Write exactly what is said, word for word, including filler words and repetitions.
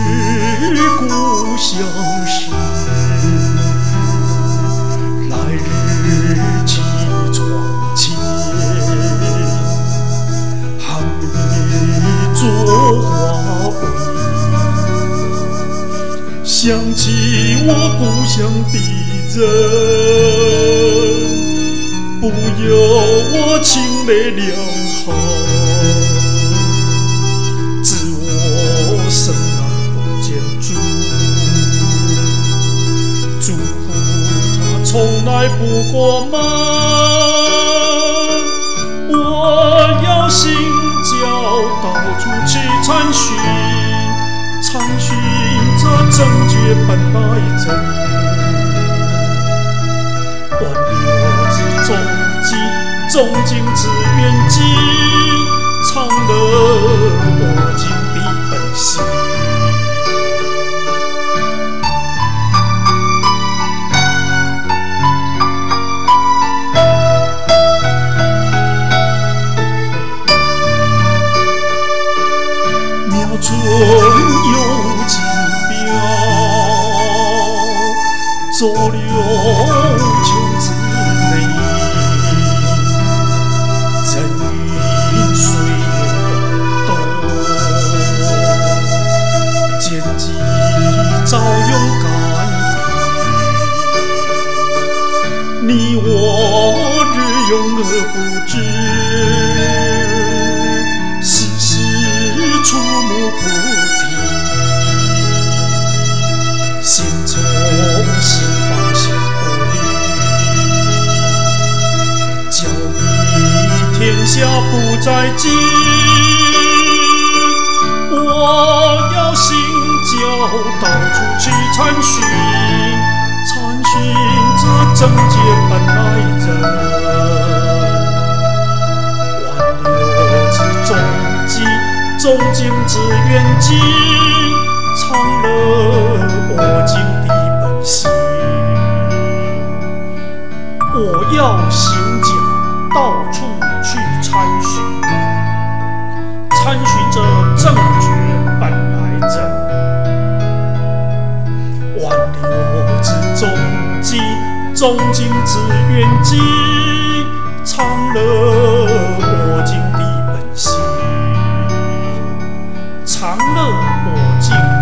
故乡事，来日起床前，喊你做花蕊。想起我故乡的人，不由我情泪两行。知我生来不见主，祝福他从来不过门。我要行脚到处去参寻，参寻这正觉本来真。挽留之终极，终经之远近，唱了我今的本心。苗春有金标，走了秋之内，人云水动，剑戟照勇敢你我日用而不知，时时触目不停，心从是方向不离，教你天下不再近。我要行脚到处去参寻，参寻这正解本来真。挽留之终极，终经之远近，藏了我今的本心。我要行脚到处去参寻，参寻着正觉本来真。挽留之终极，终经之远近，藏了我今的本心。长乐我今